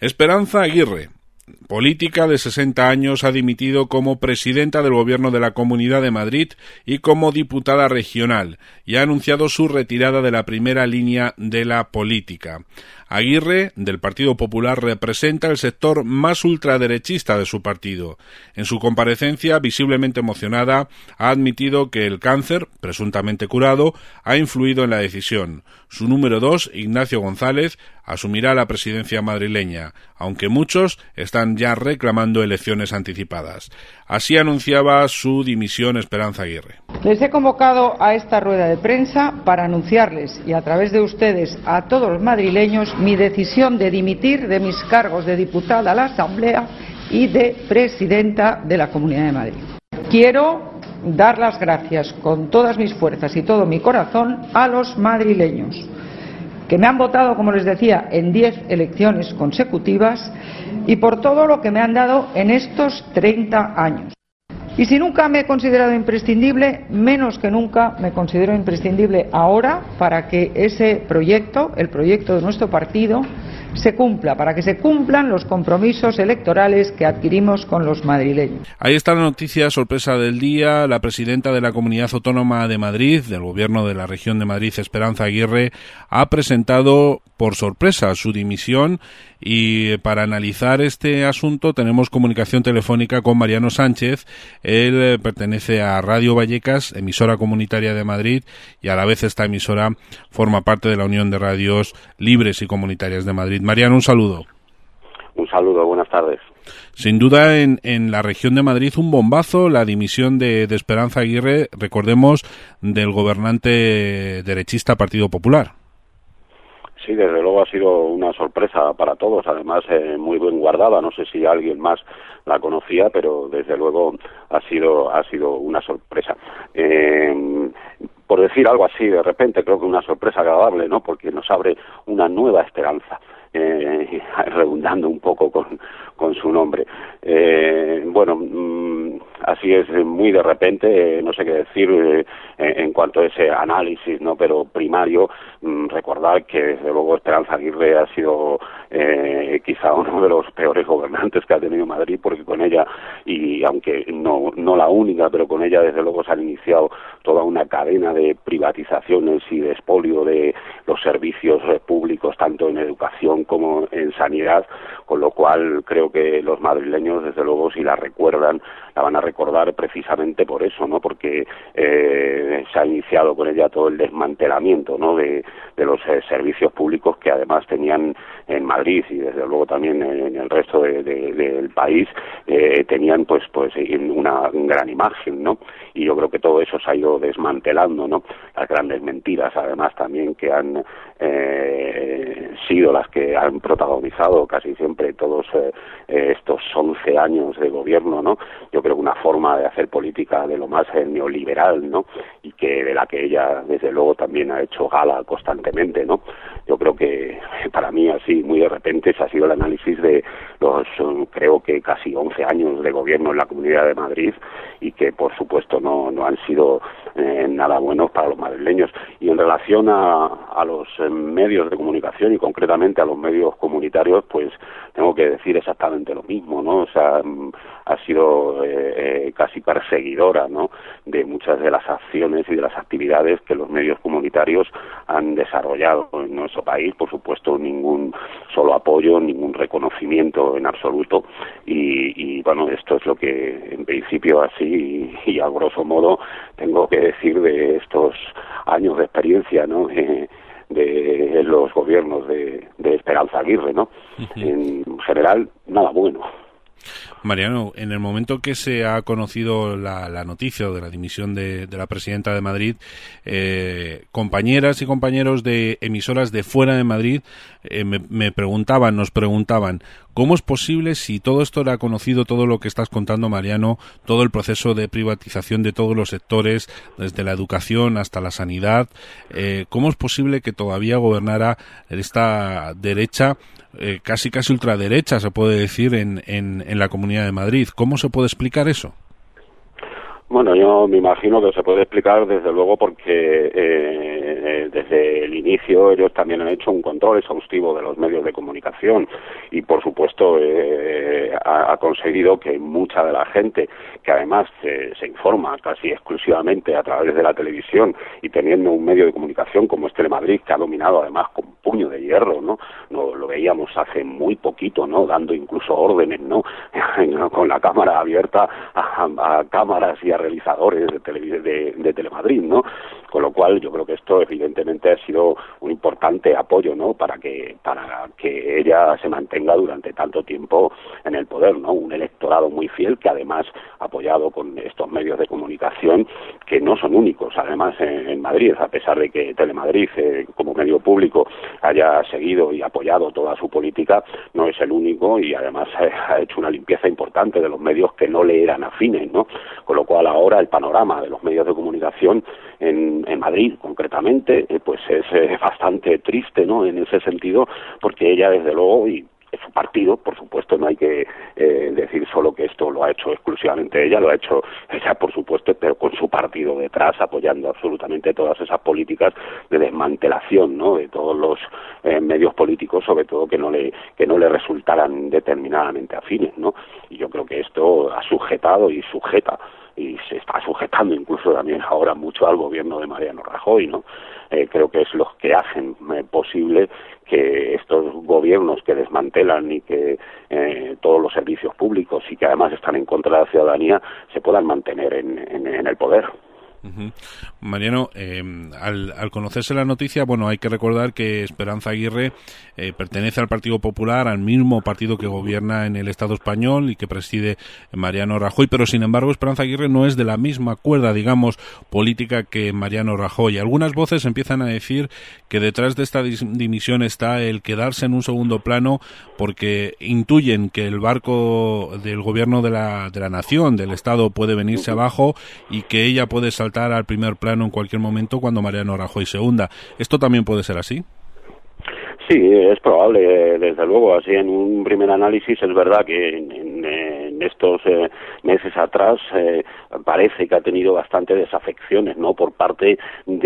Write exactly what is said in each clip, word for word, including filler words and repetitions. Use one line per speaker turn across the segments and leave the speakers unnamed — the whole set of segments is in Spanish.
Esperanza Aguirre, política de sesenta años, ha dimitido como presidenta del Gobierno de la Comunidad de Madrid y como diputada regional, y ha anunciado su retirada de la primera línea de la política. Aguirre, del Partido Popular, representa el sector más ultraderechista de su partido. En su comparecencia, visiblemente emocionada, ha admitido que el cáncer, presuntamente curado, ha influido en la decisión. Su número dos, Ignacio González, asumirá la presidencia madrileña, aunque muchos están ya reclamando elecciones anticipadas. Así anunciaba su dimisión Esperanza Aguirre.
Les he convocado a esta rueda de prensa para anunciarles, y a través de ustedes a todos los madrileños, mi decisión de dimitir de mis cargos de diputada a la Asamblea y de presidenta de la Comunidad de Madrid. Quiero dar las gracias con todas mis fuerzas y todo mi corazón a los madrileños, que me han votado, como les decía, en diez elecciones consecutivas, y por todo lo que me han dado en estos treinta años. Y si nunca me he considerado imprescindible, menos que nunca me considero imprescindible ahora para que ese proyecto, el proyecto de nuestro partido, se cumpla, para que se cumplan los compromisos electorales que adquirimos con los madrileños.
Ahí está la noticia sorpresa del día. La presidenta de la Comunidad Autónoma de Madrid, del Gobierno de la Región de Madrid, Esperanza Aguirre, ha presentado por sorpresa su dimisión, y para analizar este asunto tenemos comunicación telefónica con Mariano Sánchez. Él pertenece a Radio Vallecas, emisora comunitaria de Madrid, y a la vez esta emisora forma parte de la Unión de Radios Libres y Comunitarias de Madrid. Mariano, un saludo.
Un saludo, buenas tardes.
Sin duda, en, en la región de Madrid, un bombazo, la dimisión de, de Esperanza Aguirre, recordemos, del gobernante derechista Partido Popular.
Sí, desde luego ha sido una sorpresa para todos, además eh, muy bien guardada. No sé si alguien más la conocía, pero desde luego ha sido ha sido una sorpresa. Eh, por decir algo así, de repente, creo que una sorpresa agradable, ¿no? Porque nos abre una nueva esperanza. Eh, redundando un poco con, con su nombre. Eh, bueno, mmm, así es, muy de repente, eh, no sé qué decir eh, en cuanto a ese análisis, no, pero primario, mmm, recordar que desde luego Esperanza Aguirre ha sido eh, quizá uno de los peores gobernantes que ha tenido Madrid, porque con ella, y aunque no, no la única, pero con ella desde luego se han iniciado toda una cadena de privatizaciones y de expolio de los servicios eh, públicos, tanto en educación como en sanidad, con lo cual creo que los madrileños, desde luego, si la recuerdan, la van a recordar precisamente por eso, ¿no? Porque eh, se ha iniciado con ella todo el desmantelamiento, ¿no? de, de los eh, servicios públicos que además tenían en Madrid, y desde luego también en el resto de, de, del país, eh, tenían pues pues una gran imagen, ¿no? Y yo creo que todo eso se ha ido desmantelando, ¿no? Las grandes mentiras, además, también, que han eh, sido las que han protagonizado casi siempre todos eh, estos once años de gobierno, ¿no? Yo creo que una forma de hacer política de lo más eh, neoliberal, ¿no? Y que de la que ella, desde luego, también ha hecho gala constantemente, ¿no? Yo creo que, para mí, así, muy de repente, ese ha sido el análisis de los, creo que casi once años de gobierno en la Comunidad de Madrid, y que, por supuesto, no, no han sido eh, nada buenos para los madrileños. Y en relación a, a los eh, medios de comunicación, y concretamente a los medios comunitarios, pues tengo que decir exactamente lo mismo, ¿no? O sea, ha sido eh, eh, casi perseguidora, ¿no? De muchas de las acciones y de las actividades que los medios comunitarios han desarrollado en nuestro país. Por supuesto, ningún solo apoyo, ningún reconocimiento en absoluto, y, y bueno, esto es lo que en principio así y a grosso modo tengo que decir de estos años de experiencia, ¿no? Eh, de los gobiernos de, de Esperanza Aguirre, ¿no? Uh-huh. En general, nada bueno.
Mariano, en el momento que se ha conocido la, la noticia de la dimisión de, de la presidenta de Madrid, eh, compañeras y compañeros de emisoras de fuera de Madrid eh, me, me preguntaban, nos preguntaban, ¿cómo es posible, si todo esto era conocido, todo lo que estás contando, Mariano, todo el proceso de privatización de todos los sectores, desde la educación hasta la sanidad, eh, cómo es posible que todavía gobernara esta derecha, eh, casi casi ultraderecha, se puede decir, en, en, en la Comunidad de Madrid? ¿Cómo se puede explicar eso?
Bueno, yo me imagino que se puede explicar desde luego porque eh, eh, desde el inicio ellos también han hecho un control exhaustivo de los medios de comunicación y, por supuesto, eh, ha, ha conseguido que mucha de la gente, que además eh, se informa casi exclusivamente a través de la televisión y teniendo un medio de comunicación como es Telemadrid, que ha dominado además con puño de hierro, ¿no? No lo veíamos hace muy poquito, ¿no? Dando incluso órdenes, ¿no? Con la cámara abierta a, a cámaras y a realizadores de, tele, de, de Telemadrid, ¿no? Con lo cual yo creo que esto evidentemente ha sido un importante apoyo, ¿no? Para que para que ella se mantenga durante tanto tiempo en el poder, ¿no? Un electorado muy fiel que además apoyado con estos medios de comunicación que no son únicos, además en, en Madrid, a pesar de que Telemadrid eh, como medio público haya seguido y apoyado toda su política, no es el único y además eh, ha hecho una limpieza importante de los medios que no le eran afines, ¿no? Con lo cual ahora el panorama de los medios de comunicación en, en Madrid concretamente eh, pues es eh, bastante triste, ¿no? En ese sentido, porque ella desde luego y su partido, por supuesto, no hay que eh, decir solo que esto lo ha hecho exclusivamente ella, lo ha hecho ella, por supuesto, pero con su partido detrás, apoyando absolutamente todas esas políticas de desmantelación, ¿no? De todos los eh, medios políticos, sobre todo que no le que no le resultaran determinadamente afines, ¿no? Y yo creo que esto ha sujetado y sujeta y se está sujetando incluso también ahora mucho al gobierno de Mariano Rajoy, ¿no? Eh, creo que es los que hacen eh, posible que estos gobiernos que desmantelan y que eh, todos los servicios públicos y que además están en contra de la ciudadanía se puedan mantener en, en, en el poder.
Uh-huh. Mariano, eh, al, al conocerse la noticia, bueno, hay que recordar que Esperanza Aguirre eh, pertenece al Partido Popular, al mismo partido que gobierna en el Estado español y que preside Mariano Rajoy, pero sin embargo Esperanza Aguirre no es de la misma cuerda, digamos, política que Mariano Rajoy. Algunas voces empiezan a decir que detrás de esta dimisión está el quedarse en un segundo plano porque intuyen que el barco del gobierno de la, de la nación, del Estado, puede venirse abajo y que ella puede saltar al primer plano en cualquier momento cuando Mariano Rajoy se hunda. ¿Esto también puede ser así?
Sí, es probable, desde luego. Así, en un primer análisis es verdad que en, en, en estos eh, meses atrás eh, parece que ha tenido bastante desafecciones, ¿no? Por parte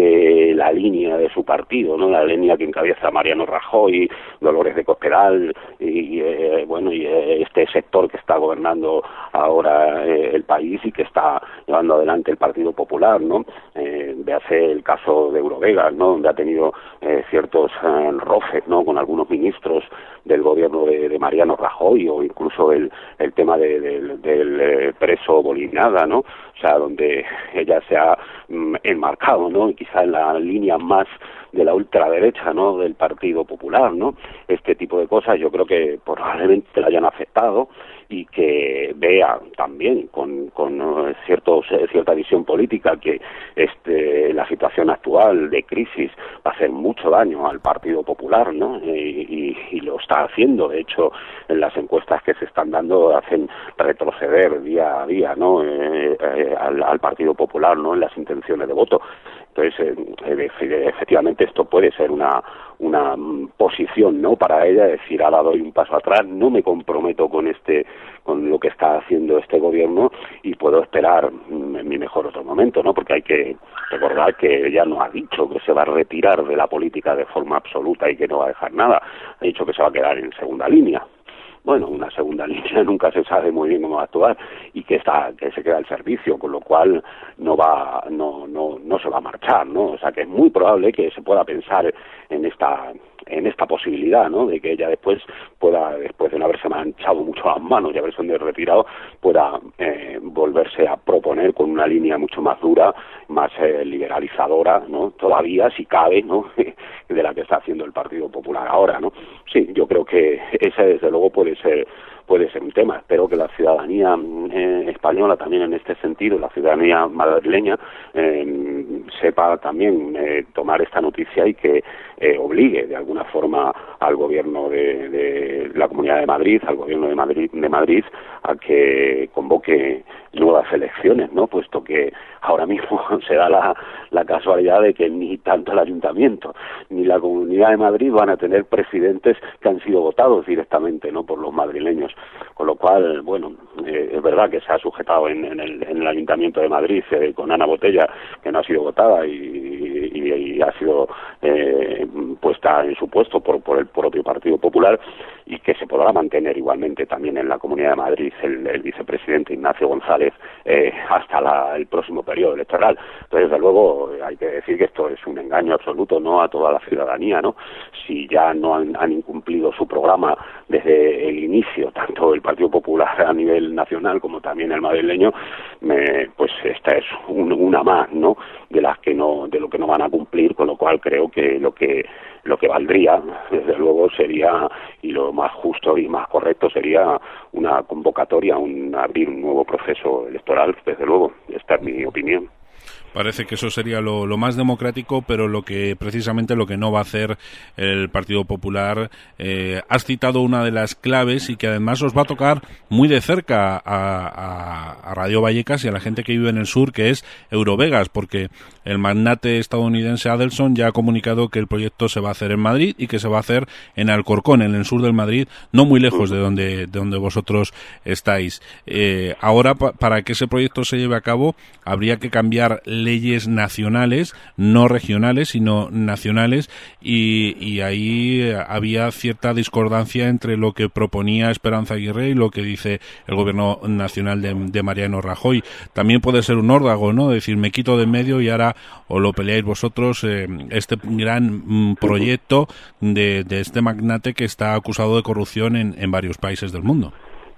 de la línea de su partido, ¿no? La línea que encabeza Mariano Rajoy, Dolores de Cospedal y eh, bueno y eh, este sector que está gobernando ahora eh, el país y que está llevando adelante el Partido Popular, ¿no? Eh, véase el caso de Eurovegas, ¿no? Donde ha tenido eh, ciertos eh, roces, ¿no? Con algunos ministros del gobierno de, de Mariano Rajoy o incluso el, el tema de, de, del eh, preso Bolinaga, ¿no? O sea, donde ella se ha mm, enmarcado, ¿no? Y quizá en la línea más de la ultraderecha, ¿no? Del Partido Popular, ¿no? Este tipo de cosas yo creo que probablemente la hayan afectado y que vea también con, con uh, ciertos, eh, cierta visión política que este, la situación actual de crisis va a hacer mucho daño al Partido Popular, ¿no? Y, y, y lo está haciendo. De hecho, en las encuestas que se están dando hacen retroceder día a día, ¿no? Eh, eh, al, al Partido Popular, ¿no? En las intenciones de voto. Entonces, eh, efectivamente, esto puede ser una una posición, ¿no? Para ella, decir, ahora doy un paso atrás, no me comprometo con este, con lo que está haciendo este gobierno y puedo esperar en mi mejor otro momento, ¿no? Porque hay que recordar que ella no ha dicho que se va a retirar de la política de forma absoluta y que no va a dejar nada, ha dicho que se va a quedar en segunda línea. Bueno, una segunda línea nunca se sabe muy bien cómo va a actuar y que está que se queda al servicio, con lo cual no va no no no se va a marchar, ¿no? O sea que es muy probable que se pueda pensar en esta en esta posibilidad, ¿no? De que ella después pueda, después de no haberse manchado mucho las manos y haberse retirado, pueda eh, volverse a proponer con una línea mucho más dura, más eh, liberalizadora, ¿no? Todavía, si cabe, ¿no? De la que está haciendo el Partido Popular ahora, ¿no? Sí, yo creo que ese desde luego puede ser puede ser un tema. Espero que la ciudadanía eh, española también en este sentido, la ciudadanía madrileña, eh, sepa también eh, tomar esta noticia y que eh, obligue de alguna forma al gobierno de, de la Comunidad de Madrid, al gobierno de Madrid, de Madrid a que convoque nuevas elecciones, ¿no? Puesto que ahora mismo se da la, la casualidad de que ni tanto el Ayuntamiento ni la Comunidad de Madrid van a tener presidentes que han sido votados directamente, ¿no? Por los madrileños. Con lo cual, bueno, eh, es verdad que se ha sujetado en, en, el, en el Ayuntamiento de Madrid eh, con Ana Botella, que no ha sido votada, y, y y, y ha sido eh, puesta en su puesto por, por el propio Partido Popular, y que se podrá mantener igualmente también en la Comunidad de Madrid el, el vicepresidente Ignacio González eh, hasta la, el próximo periodo electoral. Entonces, desde luego, hay que decir que esto es un engaño absoluto, ¿no?, a toda la ciudadanía, ¿no? Si ya no han, han incumplido su programa desde el inicio, tanto el Partido Popular a nivel nacional como también el madrileño, me, pues esta es un, una más, ¿no?, de las que no, de lo que no van a cumplir, con lo cual creo que lo que lo que valdría, desde luego, sería, y lo más justo y más correcto sería una convocatoria, un abrir un nuevo proceso electoral, desde luego. Esta es mi opinión.
Parece que eso sería lo, lo más democrático, pero lo que precisamente lo que no va a hacer el Partido Popular. Eh, has citado una de las claves y que además os va a tocar muy de cerca a, a, a Radio Vallecas y a la gente que vive en el sur, que es Eurovegas, porque el magnate estadounidense Adelson ya ha comunicado que el proyecto se va a hacer en Madrid y que se va a hacer en Alcorcón, en el sur del Madrid, no muy lejos de donde, de donde vosotros estáis. Eh, ahora, pa, para que ese proyecto se lleve a cabo, habría que cambiar leyes nacionales, no regionales, sino nacionales, y, y ahí había cierta discordancia entre lo que proponía Esperanza Aguirre y lo que dice el gobierno nacional de, de Mariano Rajoy. También puede ser un órdago, ¿no?, decir, me quito de en medio y ahora o lo peleáis vosotros, eh, este gran mm, proyecto de, de este magnate que está acusado de corrupción en, en varios países del mundo.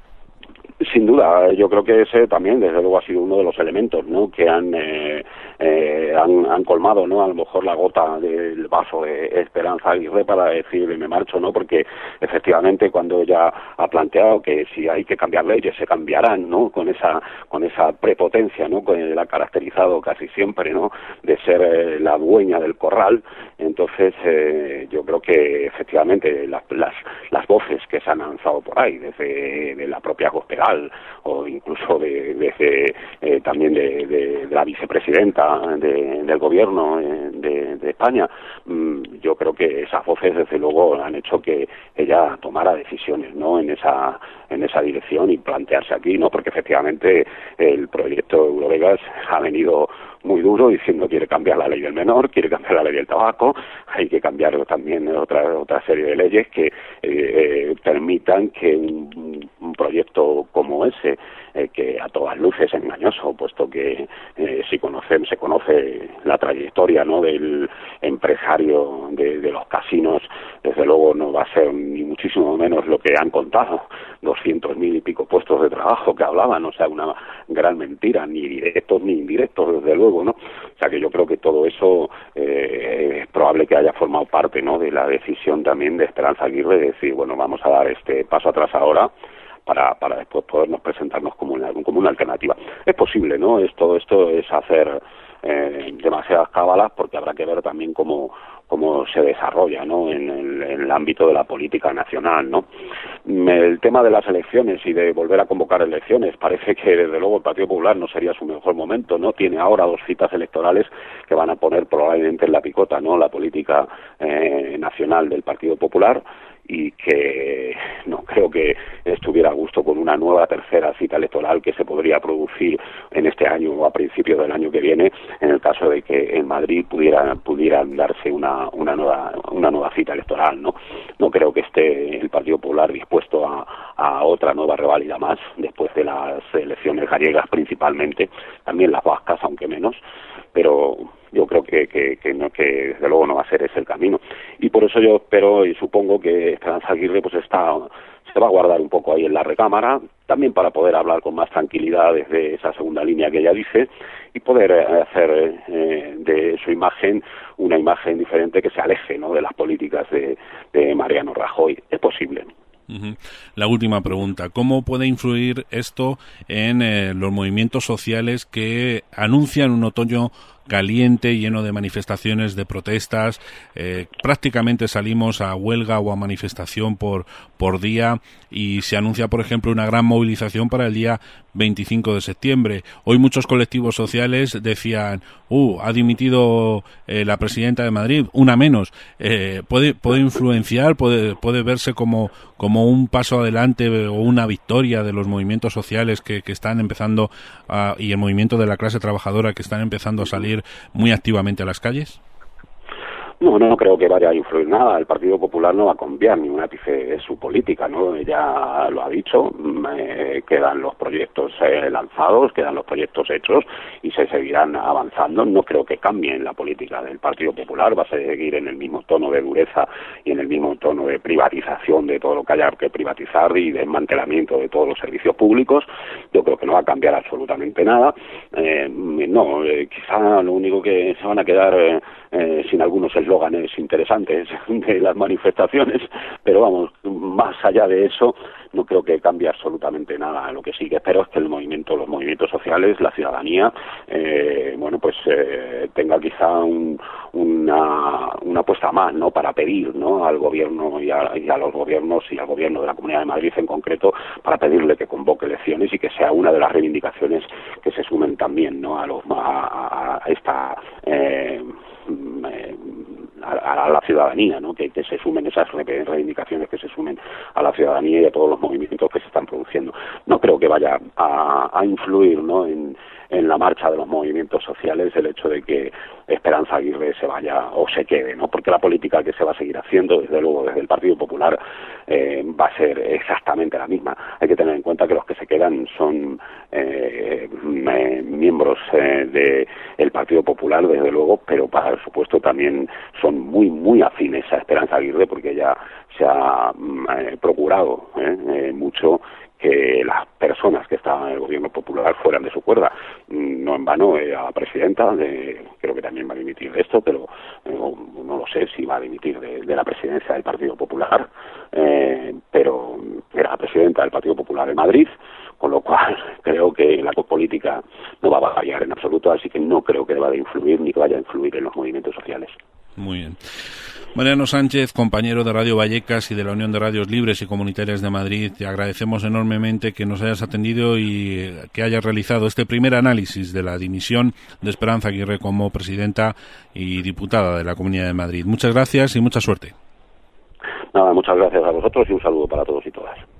Sin duda, yo creo que ese también, desde luego, ha sido uno de los elementos, ¿no?, que han, eh, eh, han han colmado, ¿no?, a lo mejor la gota del vaso de Esperanza Aguirre para decir me marcho, ¿no?, porque efectivamente cuando ella ha planteado que si hay que cambiar leyes se cambiarán, ¿no?, con esa con esa prepotencia, ¿no?, que la ha caracterizado casi siempre, ¿no?, de ser eh, la dueña del corral. Entonces, eh, yo creo que efectivamente las, las las voces que se han lanzado por ahí, desde de la propia Cospedal o incluso de, desde eh, también de, de, de la vicepresidenta de, del gobierno eh, de, de España, mm, yo creo que esas voces desde luego han hecho que ella tomara decisiones, ¿no?, en esa en esa dirección y plantearse aquí, ¿no?, porque efectivamente el proyecto Eurovegas ha venido muy duro diciendo quiere cambiar la ley del menor, quiere cambiar la ley del tabaco, hay que cambiar también otra otra serie de leyes que eh, eh, permitan que un, un proyecto como ese, eh, que a todas luces es engañoso, puesto que eh, si conocen, se conoce la trayectoria, ¿no?, del empresario de, de los casinos, desde luego no va a ser ni muchísimo menos lo que han contado, doscientos mil y pico puestos de trabajo que hablaban, o sea, una gran mentira, ni directos ni indirectos, desde luego, ¿no? O sea, que yo creo que todo eso eh, es probable que haya formado parte, ¿no?, de la decisión también de Esperanza Aguirre de decir, bueno, vamos a dar este paso atrás ahora para para después podernos presentarnos como una, como una alternativa. Es posible, ¿no? Es, todo esto es hacer eh, demasiadas cábalas, porque habrá que ver también cómo cómo se desarrolla, ¿no?, en el, en el ámbito de la política nacional, ¿no? El tema de las elecciones y de volver a convocar elecciones, parece que desde luego el Partido Popular no sería su mejor momento, ¿no? Tiene ahora dos citas electorales que van a poner probablemente en la picota, ¿no?, la política eh, nacional del Partido Popular, y que no creo que estuviera a gusto con una nueva tercera cita electoral que se podría producir en este año o a principios del año que viene, en el caso de que en Madrid pudiera pudieran darse una una nueva una nueva cita electoral, ¿no? No creo que esté el Partido Popular dispuesto a, a otra nueva reválida más después de las elecciones gallegas principalmente, también las vascas aunque menos, pero yo creo que, que, que, no, que desde luego no va a ser ese el camino, y por eso yo espero y supongo que Esperanza Aguirre pues está se va a guardar un poco ahí en la recámara, también para poder hablar con más tranquilidad desde esa segunda línea que ella dice y poder hacer eh, de su imagen una imagen diferente que se aleje, ¿no?, de las políticas de, de Mariano Rajoy. Es posible.
Uh-huh. La última pregunta, ¿cómo puede influir esto en eh, los movimientos sociales que anuncian un otoño caliente, lleno de manifestaciones, de protestas? Eh, prácticamente salimos a huelga o a manifestación por, por día, y se anuncia, por ejemplo, una gran movilización para el día veinticinco de septiembre. Hoy muchos colectivos sociales decían, uh, ha dimitido eh, la presidenta de Madrid, una menos. Eh, puede, puede influenciar, puede, puede verse como, como un paso adelante o una victoria de los movimientos sociales que, que están empezando a, y el movimiento de la clase trabajadora que están empezando a salir muy activamente a las calles.
No, no creo que vaya a influir nada. El Partido Popular no va a cambiar ni un ápice de su política, ¿no? Ella lo ha dicho, eh, quedan los proyectos eh, lanzados, quedan los proyectos hechos y se seguirán avanzando. No creo que cambien la política del Partido Popular, va a seguir en el mismo tono de dureza y en el mismo tono de privatización de todo lo que haya que privatizar y desmantelamiento de todos los servicios públicos. Yo creo que no va a cambiar absolutamente nada. Eh, no, eh, quizá lo único que se van a quedar eh, eh, sin algunos eslóganes interesantes de las manifestaciones, pero vamos, más allá de eso no creo que cambie absolutamente nada. Lo que sí que espero es que el movimiento, los movimientos sociales, la ciudadanía, eh, bueno, pues eh, tenga quizá un, una, una apuesta más, ¿no?, para pedir, ¿no?, al gobierno y a, y a los gobiernos y al gobierno de la Comunidad de Madrid en concreto, para pedirle que convoque elecciones y que sea una de las reivindicaciones que se sumen también, ¿no?, a, los, a, a esta eh, eh, a, a la ciudadanía, ¿no?, que, que se sumen esas reivindicaciones, que se sumen a la ciudadanía y a todos los movimientos que se están produciendo. No creo que vaya a, a influir, ¿no?, en, en la marcha de los movimientos sociales el hecho de que Esperanza Aguirre se vaya o se quede, ¿no?, porque la política que se va a seguir haciendo, desde luego desde el Partido Popular, eh, va a ser exactamente la misma. Hay que tener en cuenta que los que se quedan son eh, eh, miembros eh, del Partido Popular, desde luego, pero por supuesto también son muy, muy afines a Esperanza Aguirre, porque ella se ha eh, procurado eh, eh, mucho que las personas que estaban en el gobierno popular fueran de su cuerda. No en vano, era la presidenta, de, creo que también va a dimitir de esto, pero eh, no, no lo sé si va a dimitir de, de la presidencia del Partido Popular, eh, pero era la presidenta del Partido Popular de Madrid, con lo cual creo que la política no va a variar en absoluto, así que no creo que deba de influir ni que vaya a influir en los movimientos sociales.
Muy bien. Mariano Sánchez, compañero de Radio Vallecas y de la Unión de Radios Libres y Comunitarias de Madrid, te agradecemos enormemente que nos hayas atendido y que hayas realizado este primer análisis de la dimisión de Esperanza Aguirre como presidenta y diputada de la Comunidad de Madrid. Muchas gracias y mucha suerte.
Nada, muchas gracias a vosotros y un saludo para todos y todas.